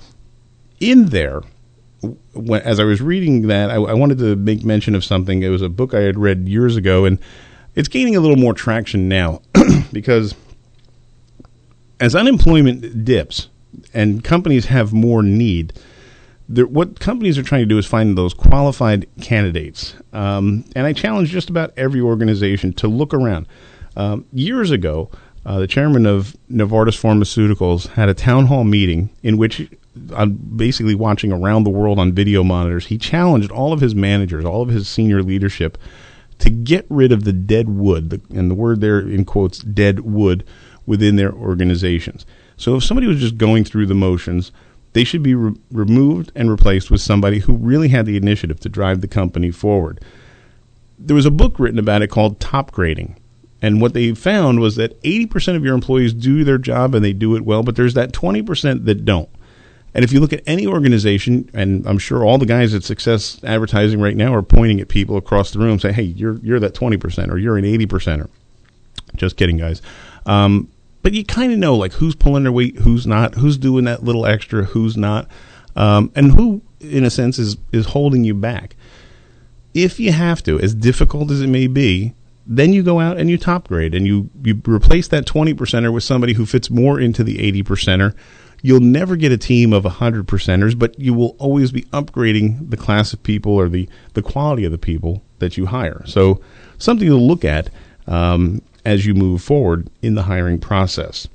In there, as I was reading that, I wanted to make mention of something. It was a book I had read years ago, and it's gaining a little more traction now because as unemployment dips and companies have more need, what companies are trying to do is find those qualified candidates. And I challenge just about every organization to look around. Years ago, the chairman of Novartis Pharmaceuticals had a town hall meeting in which, basically watching around the world on video monitors, he challenged all of his managers, all of his senior leadership, to get rid of the dead wood, and the word there in quotes, dead wood, within their organizations. So if somebody was just going through the motions, they should be removed and replaced with somebody who really had the initiative to drive the company forward. There was a book written about it called Top Grading. And what they found was that 80% of your employees do their job and they do it well, but there's that 20% that don't. And if you look at any organization, and I'm sure all the guys at Success Advertising right now are pointing at people across the room saying, hey, you're that 20% or you're an 80%er. Just kidding, guys. But you kind of know like who's pulling their weight, who's not, who's doing that little extra, who's not, and who, in a sense, is holding you back. If you have to, as difficult as it may be, then you go out and you top grade and you replace that 20%er with somebody who fits more into the 80%er. You'll never get a team of 100%ers, but you will always be upgrading the class of people or the quality of the people that you hire. So something to look at as you move forward in the hiring process.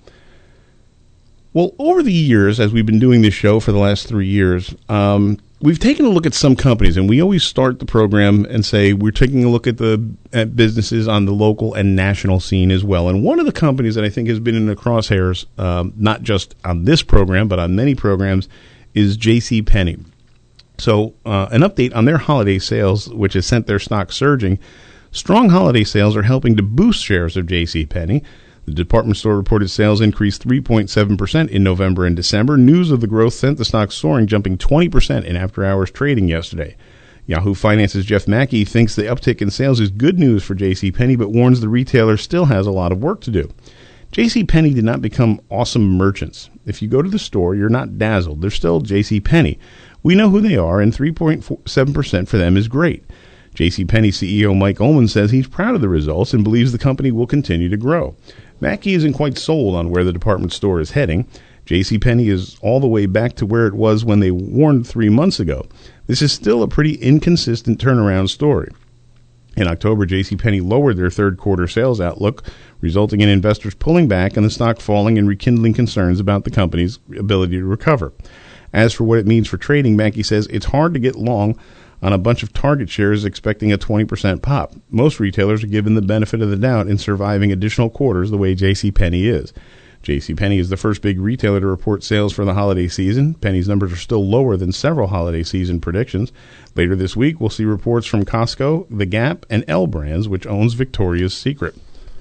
Well, over the years, as we've been doing this show for the last 3 years, we've taken a look at some companies, and we always start the program and say we're taking a look at businesses on the local and national scene as well. And one of the companies that I think has been in the crosshairs, not just on this program, but on many programs, is JCPenney. So an update on their holiday sales, which has sent their stock surging. Strong holiday sales are helping to boost shares of JCPenney. The department store reported sales increased 3.7% in November and December. News of the growth sent the stock soaring, jumping 20% in after-hours trading yesterday. Yahoo Finance's Jeff Mackey thinks the uptick in sales is good news for JCPenney, but warns the retailer still has a lot of work to do. JCPenney did not become awesome merchants. If you go to the store, you're not dazzled. They're still JCPenney. We know who they are, and 3.7% for them is great. JCPenney CEO Mike Ullman says he's proud of the results and believes the company will continue to grow. Mackey isn't quite sold on where the department store is heading. JCPenney is all the way back to where it was when they warned 3 months ago. This is still a pretty inconsistent turnaround story. In October, JCPenney lowered their third quarter sales outlook, resulting in investors pulling back and the stock falling and rekindling concerns about the company's ability to recover. As for what it means for trading, Mackey says it's hard to get long on a bunch of target shares expecting a 20% pop. Most retailers are given the benefit of the doubt in surviving additional quarters the way JCPenney is. JCPenney is the first big retailer to report sales for the holiday season. Penny's numbers are still lower than several holiday season predictions. Later this week, we'll see reports from Costco, The Gap, and L Brands, which owns Victoria's Secret.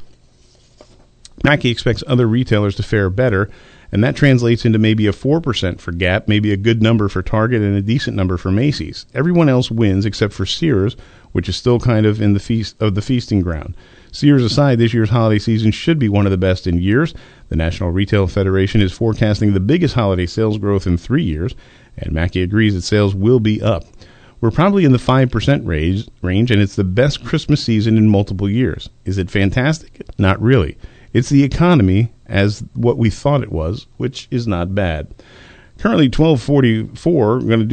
Mackey expects other retailers to fare better, and that translates into maybe a 4% for Gap, maybe a good number for Target, and a decent number for Macy's. Everyone else wins except for Sears, which is still kind of in the feasting ground. Sears aside, this year's holiday season should be one of the best in years. The National Retail Federation is forecasting the biggest holiday sales growth in 3 years, and Mackey agrees that sales will be up. We're probably in the 5% range, and it's the best Christmas season in multiple years. Is it fantastic? Not really. It's the economy as what we thought it was, which is not bad. Currently, 12:44. We're going to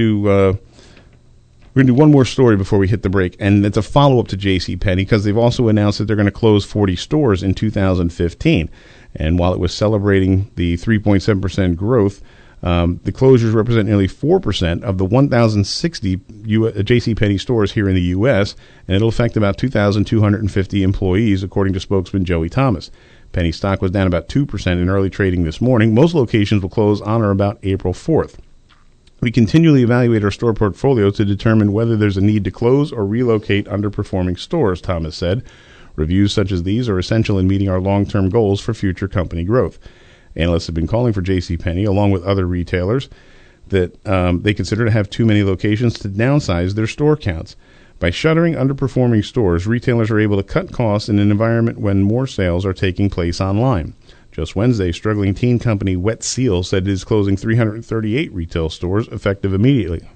do one more story before we hit the break, and it's a follow-up to JCPenney because they've also announced that they're going to close 40 stores in 2015. And while it was celebrating the 3.7% growth, the closures represent nearly 4% of the 1,060 JCPenney stores here in the U.S., and it'll affect about 2,250 employees, according to spokesman Joey Thomas. Penny stock was down about 2% in early trading this morning. Most locations will close on or about April 4th. We continually evaluate our store portfolio to determine whether there's a need to close or relocate underperforming stores, Thomas said. Reviews such as these are essential in meeting our long-term goals for future company growth. Analysts have been calling for JCPenney, along with other retailers, that they consider to have too many locations to downsize their store counts. By shuttering underperforming stores, retailers are able to cut costs in an environment when more sales are taking place online. Just Wednesday, struggling teen company Wet Seal said it is closing 338 retail stores effective immediately.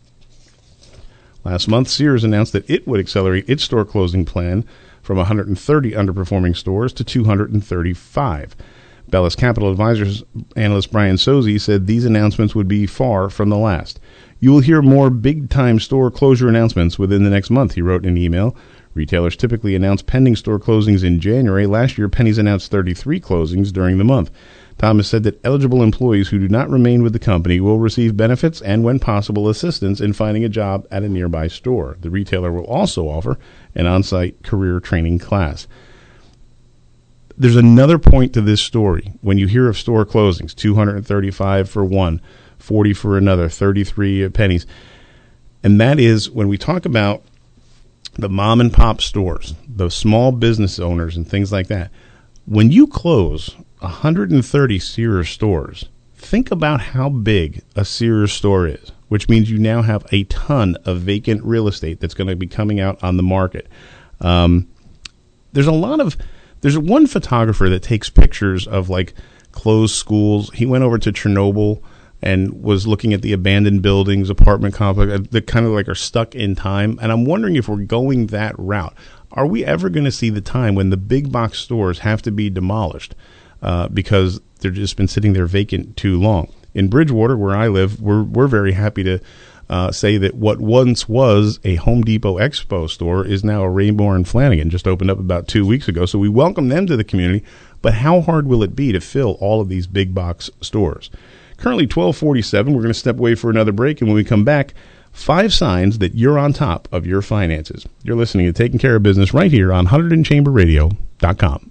Last month, Sears announced that it would accelerate its store closing plan from 130 underperforming stores to 235. Bellis Capital Advisors analyst Brian Sozzi said these announcements would be far from the last. You will hear more big-time store closure announcements within the next month, he wrote in an email. Retailers typically announce pending store closings in January. Last year, Penny's announced 33 closings during the month. Thomas said that eligible employees who do not remain with the company will receive benefits and, when possible, assistance in finding a job at a nearby store. The retailer will also offer an on-site career training class. There's another point to this story. When you hear of store closings, 235 for one, 40 for another, 33 at Penny's, and that is when we talk about the mom and pop stores, the small business owners and things like that. When you close 130 Sears stores, think about how big a Sears store is, which means you now have a ton of vacant real estate that's going to be coming out on the market. There's one photographer that takes pictures of like closed schools. He went over to Chernobyl and was looking at the abandoned buildings, apartment complex that kind of like are stuck in time. And I'm wondering if we're going that route. Are we ever going to see the time when the big box stores have to be demolished because they've just been sitting there vacant too long? In Bridgewater, where I live, we're very happy to say that what once was a Home Depot Expo store is now a Raymore and Flanagan, just opened up about 2 weeks ago. So we welcome them to the community. But how hard will it be to fill all of these big box stores? Currently 12:47. We're going to step away for another break, and when we come back, 5 signs that you're on top of your finances. You're listening to Taking Care of Business right here on HunterdonChamberRadio.com.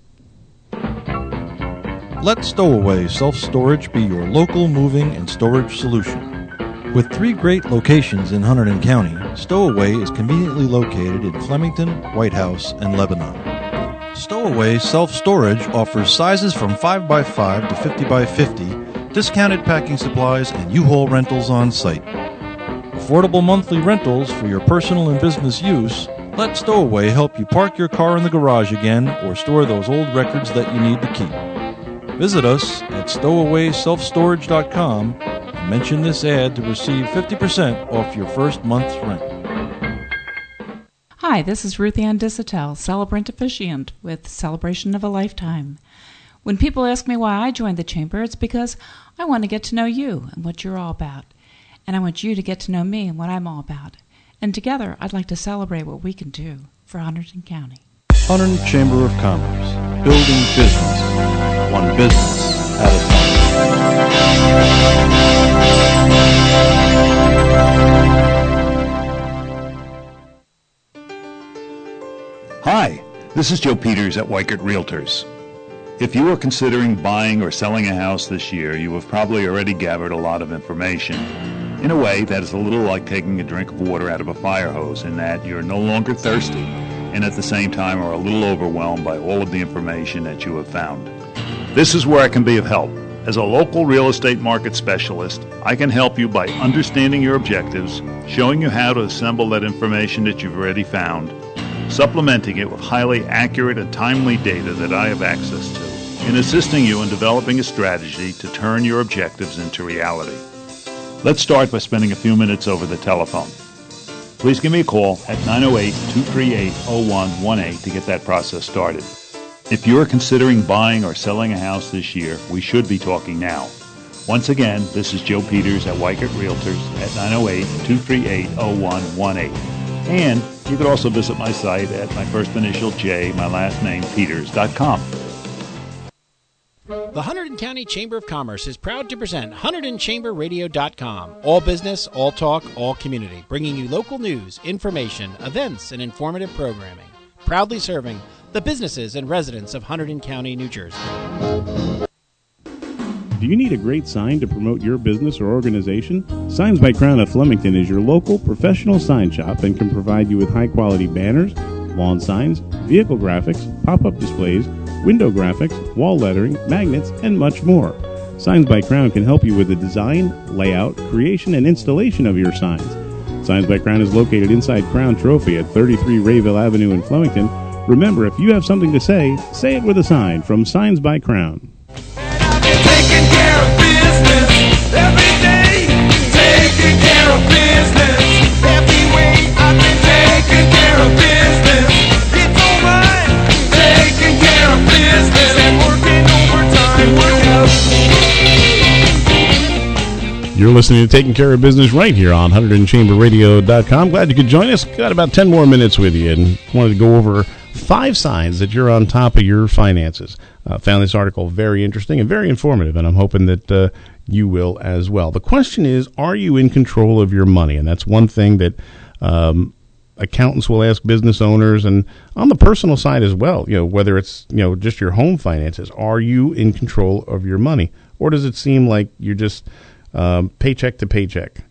Let Stowaway Self-Storage be your local moving and storage solution. With 3 great locations in Hunterdon County, Stowaway is conveniently located in Flemington, White House, and Lebanon. Stowaway Self-Storage offers sizes from 5x5 to 50x50, discounted packing supplies, and U-Haul rentals on site. Affordable monthly rentals for your personal and business use. Let Stowaway help you park your car in the garage again or store those old records that you need to keep. Visit us at stowawayselfstorage.com and mention this ad to receive 50% off your first month's rent. Hi, this is Ruth Ann Dissatel, celebrant officiant with Celebration of a Lifetime. When people ask me why I joined the Chamber, it's because I want to get to know you and what you're all about. And I want you to get to know me and what I'm all about. And together, I'd like to celebrate what we can do for Hunterdon County. Hunterdon Chamber of Commerce, building business, one business at a time. Hi, this is Joe Peters at Weichert Realtors. If you are considering buying or selling a house this year, you have probably already gathered a lot of information. In a way, that is a little like taking a drink of water out of a fire hose, in that you're no longer thirsty and at the same time are a little overwhelmed by all of the information that you have found. This is where I can be of help. As a local real estate market specialist, I can help you by understanding your objectives, showing you how to assemble that information that you've already found, supplementing it with highly accurate and timely data that I have access to, and assisting you in developing a strategy to turn your objectives into reality. Let's start by spending a few minutes over the telephone. Please give me a call at 908-238-0118 to get that process started. If you are considering buying or selling a house this year, we should be talking now. Once again, this is Joe Peters at Weichert Realtors at 908-238-0118. And you could also visit my site at my first initial J, my last name, Peters.com. The Hunterdon County Chamber of Commerce is proud to present HunterdonChamberRadio.com. All business, all talk, all community. Bringing you local news, information, events, and informative programming. Proudly serving the businesses and residents of Hunterdon County, New Jersey. Do you need a great sign to promote your business or organization? Signs by Crown of Flemington is your local professional sign shop and can provide you with high-quality banners, lawn signs, vehicle graphics, pop-up displays, window graphics, wall lettering, magnets, and much more. Signs by Crown can help you with the design, layout, creation, and installation of your signs. Signs by Crown is located inside Crown Trophy at 33 Rayville Avenue in Flemington. Remember, if you have something to say it with a sign from Signs by Crown. Taking care of business every day. Taking care of business every way. I've been taking care of business. It's alright. Taking care of business and working overtime. You're listening to Taking Care of Business right here on 100chamberradio.com. Glad you could join us. Got about 10 more minutes with you and wanted to go over 5 signs that you're on top of your finances. Found this article very interesting and very informative, and I'm hoping that you will as well. The question is, are you in control of your money? And that's one thing that accountants will ask business owners, and on the personal side as well, whether it's, just your home finances. Are you in control of your money? Or does it seem like you're just paycheck to paycheck?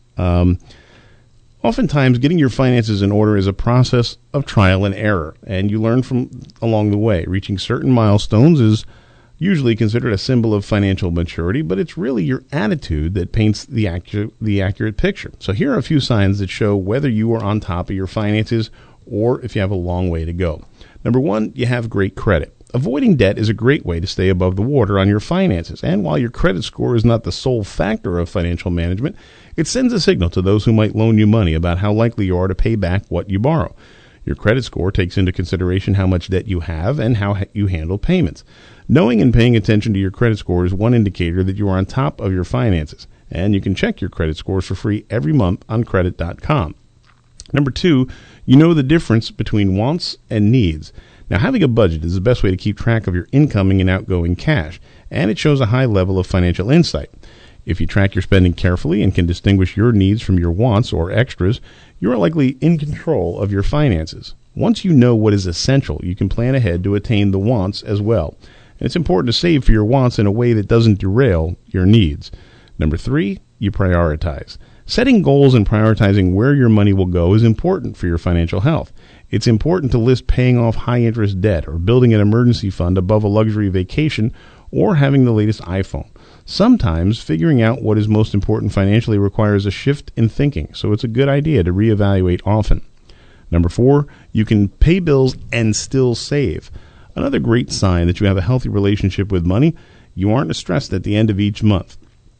Oftentimes, getting your finances in order is a process of trial and error, and you learn from along the way. Reaching certain milestones is usually considered a symbol of financial maturity, but it's really your attitude that paints the accurate picture. So here are a few signs that show whether you are on top of your finances or if you have a long way to go. Number 1, you have great credit. Avoiding debt is a great way to stay above the water on your finances, and while your credit score is not the sole factor of financial management, it sends a signal to those who might loan you money about how likely you are to pay back what you borrow. Your credit score takes into consideration how much debt you have and how you handle payments. Knowing and paying attention to your credit score is one indicator that you are on top of your finances, and you can check your credit scores for free every month on credit.com. Number 2, you know the difference between wants and needs. Now, having a budget is the best way to keep track of your incoming and outgoing cash, and it shows a high level of financial insight. If you track your spending carefully and can distinguish your needs from your wants or extras, you are likely in control of your finances. Once you know what is essential, you can plan ahead to attain the wants as well. And it's important to save for your wants in a way that doesn't derail your needs. Number 3, you prioritize. Setting goals and prioritizing where your money will go is important for your financial health. It's important to list paying off high-interest debt or building an emergency fund above a luxury vacation or having the latest iPhone. Sometimes figuring out what is most important financially requires a shift in thinking, so it's a good idea to reevaluate often. Number 4, you can pay bills and still save. Another great sign that you have a healthy relationship with money, you aren't stressed at the end of each month.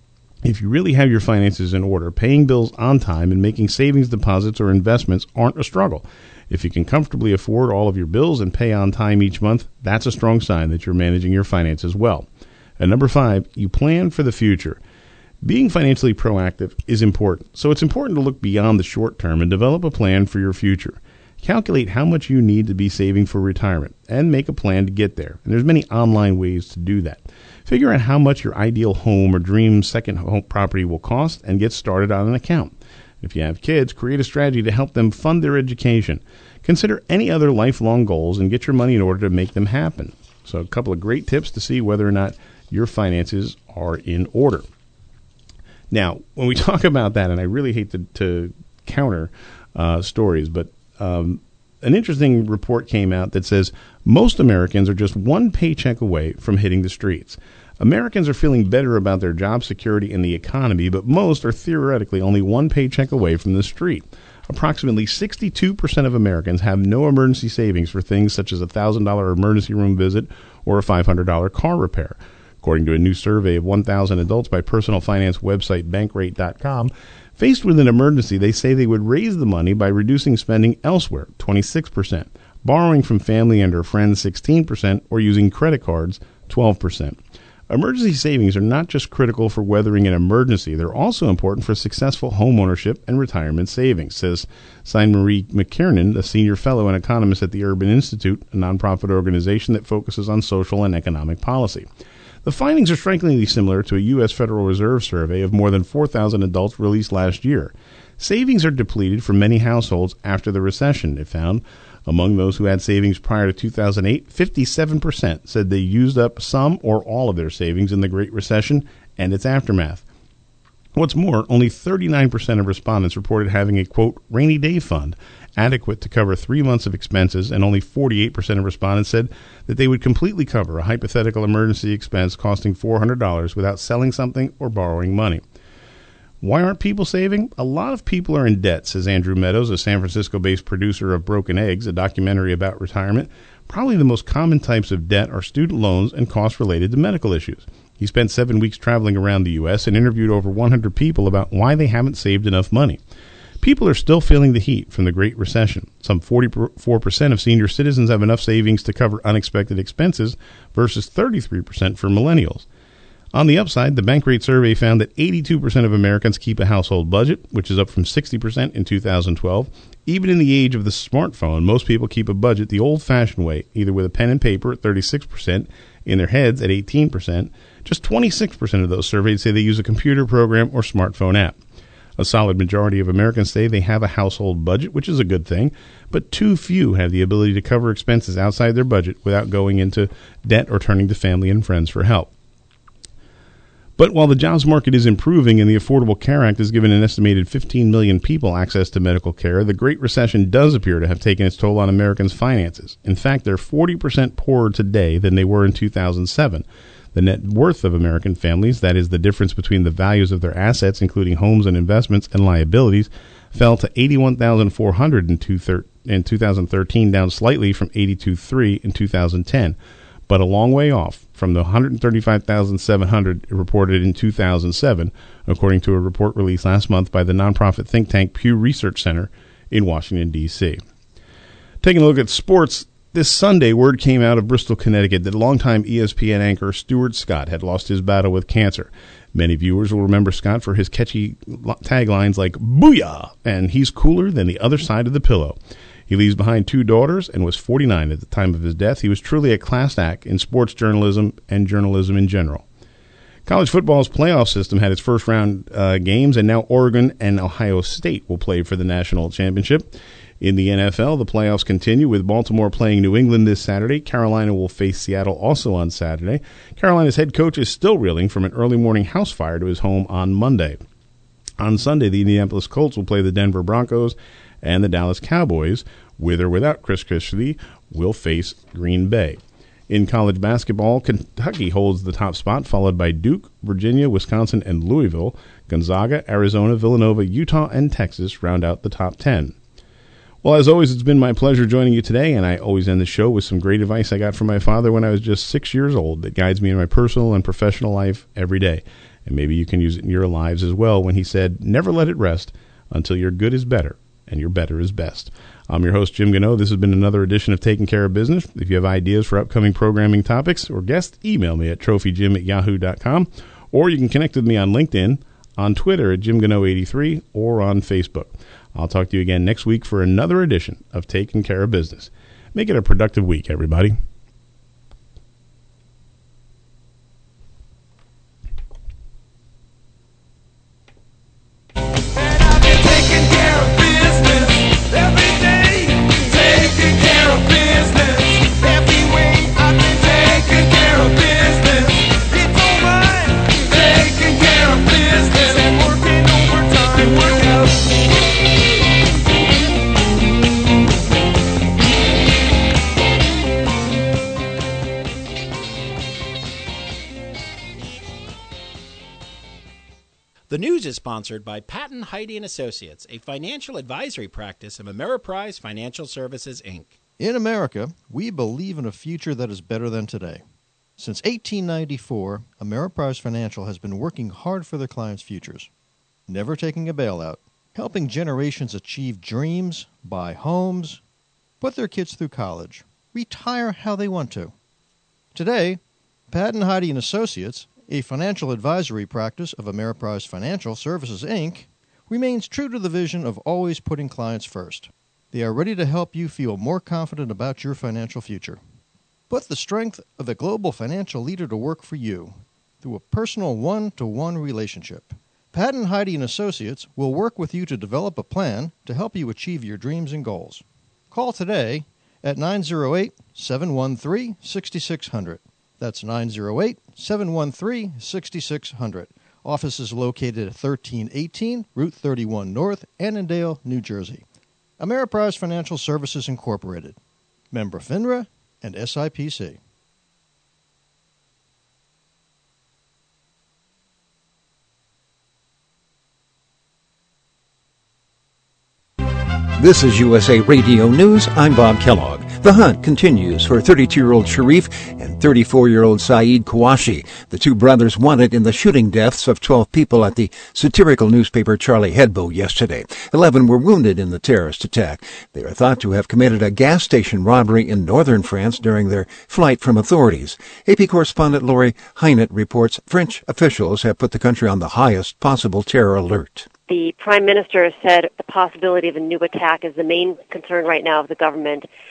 If you really have your finances in order, paying bills on time and making savings deposits or investments aren't a struggle. If you can comfortably afford all of your bills and pay on time each month, that's a strong sign that you're managing your finances well. And number 5, you plan for the future. Being financially proactive is important, so it's important to look beyond the short term and develop a plan for your future. Calculate how much you need to be saving for retirement and make a plan to get there. And there's many online ways to do that. Figure out how much your ideal home or dream second home property will cost and get started on an account. If you have kids, create a strategy to help them fund their education. Consider any other lifelong goals and get your money in order to make them happen. So a couple of great tips to see whether or not your finances are in order. Now, when we talk about that, and I really hate to counter stories, but an interesting report came out that says most Americans are just one paycheck away from hitting the streets. Americans are feeling better about their job security and the economy, but most are theoretically only one paycheck away from the street. Approximately 62% of Americans have no emergency savings for things such as a $1,000 emergency room visit or a $500 car repair. According to a new survey of 1,000 adults by personal finance website Bankrate.com, faced with an emergency, they say they would raise the money by reducing spending elsewhere, 26%, borrowing from family and or friends, 16%, or using credit cards, 12%. Emergency savings are not just critical for weathering an emergency, they're also important for successful home ownership and retirement savings, says Signe-Marie McKiernan, a senior fellow and economist at the Urban Institute, a nonprofit organization that focuses on social and economic policy. The findings are strikingly similar to a U.S. Federal Reserve survey of more than 4,000 adults released last year. Savings are depleted for many households after the recession, it found. Among those who had savings prior to 2008, 57% said they used up some or all of their savings in the Great Recession and its aftermath. What's more, only 39% of respondents reported having a, quote, rainy day fund adequate to cover 3 months of expenses, and only 48% of respondents said that they would completely cover a hypothetical emergency expense costing $400 without selling something or borrowing money. Why aren't people saving? A lot of people are in debt, says Andrew Meadows, a San Francisco-based producer of Broken Eggs, a documentary about retirement. Probably the most common types of debt are student loans and costs related to medical issues. He spent 7 weeks traveling around the U.S. and interviewed over 100 people about why they haven't saved enough money. People are still feeling the heat from the Great Recession. Some 44% of senior citizens have enough savings to cover unexpected expenses versus 33% for millennials. On the upside, the Bankrate survey found that 82% of Americans keep a household budget, which is up from 60% in 2012. Even in the age of the smartphone, most people keep a budget the old-fashioned way, either with a pen and paper at 36%, in their heads at 18%. Just 26% of those surveyed say they use a computer program or smartphone app. A solid majority of Americans say they have a household budget, which is a good thing, but too few have the ability to cover expenses outside their budget without going into debt or turning to family and friends for help. But while the jobs market is improving and the Affordable Care Act has given an estimated 15 million people access to medical care, the Great Recession does appear to have taken its toll on Americans' finances. In fact, they're 40% poorer today than they were in 2007. The net worth of American families, that is the difference between the values of their assets, including homes and investments, and liabilities, fell to $81,400 in 2013, down slightly from $82,300 in 2010, but a long way off from the $135,700 reported in 2007, according to a report released last month by the nonprofit think tank Pew Research Center in Washington, D.C. Taking a look at sports, this Sunday, word came out of Bristol, Connecticut that longtime ESPN anchor Stuart Scott had lost his battle with cancer. Many viewers will remember Scott for his catchy taglines like "Booyah" and "He's cooler than the other side of the pillow." He leaves behind 2 daughters and was 49 at the time of his death. He was truly a class act in sports journalism and journalism in general. College football's playoff system had its first round games, and now Oregon and Ohio State will play for the national championship. In the NFL, the playoffs continue with Baltimore playing New England this Saturday. Carolina will face Seattle also on Saturday. Carolina's head coach is still reeling from an early morning house fire to his home on Monday. On Sunday, the Indianapolis Colts will play the Denver Broncos, and the Dallas Cowboys, with or without Chris Chrisley, will face Green Bay. In college basketball, Kentucky holds the top spot, followed by Duke, Virginia, Wisconsin, and Louisville. Gonzaga, Arizona, Villanova, Utah, and Texas round out the top 10. Well, as always, it's been my pleasure joining you today, and I always end the show with some great advice I got from my father when I was just 6 years old that guides me in my personal and professional life every day. And maybe you can use it in your lives as well when he said, "Never let it rest until your good is better and your better is best." I'm your host, Jim Gano. This has been another edition of Taking Care of Business. If you have ideas for upcoming programming topics or guests, email me at trophyjim@yahoo.com, or you can connect with me on LinkedIn, on Twitter at JimGano83, or on Facebook. I'll talk to you again next week for another edition of Taking Care of Business. Make it a productive week, everybody. The news is sponsored by Patton, Heide & Associates, a financial advisory practice of Ameriprise Financial Services, Inc. In America, we believe in a future that is better than today. Since 1894, Ameriprise Financial has been working hard for their clients' futures, never taking a bailout, helping generations achieve dreams, buy homes, put their kids through college, retire how they want to. Today, Patton, Heide & Associates, a financial advisory practice of Ameriprise Financial Services, Inc., remains true to the vision of always putting clients first. They are ready to help you feel more confident about your financial future. Put the strength of a global financial leader to work for you through a personal one-to-one relationship. Patton, Heide & Associates will work with you to develop a plan to help you achieve your dreams and goals. Call today at 908-713-6600. That's 908-713-6600. Office is located at 1318 Route 31 North, Annandale, New Jersey. Ameriprise Financial Services, Incorporated. Member FINRA and SIPC. This is USA Radio News. I'm Bob Kellogg. The hunt continues for 32-year-old Sharif and 34-year-old Saeed Kouachi, the two brothers wanted in the shooting deaths of 12 people at the satirical newspaper Charlie Hebdo yesterday. 11 were wounded in the terrorist attack. They are thought to have committed a gas station robbery in northern France during their flight from authorities. AP correspondent Lori Hynett reports French officials have put the country on the highest possible terror alert. The Prime Minister said the possibility of a new attack is the main concern right now of the government,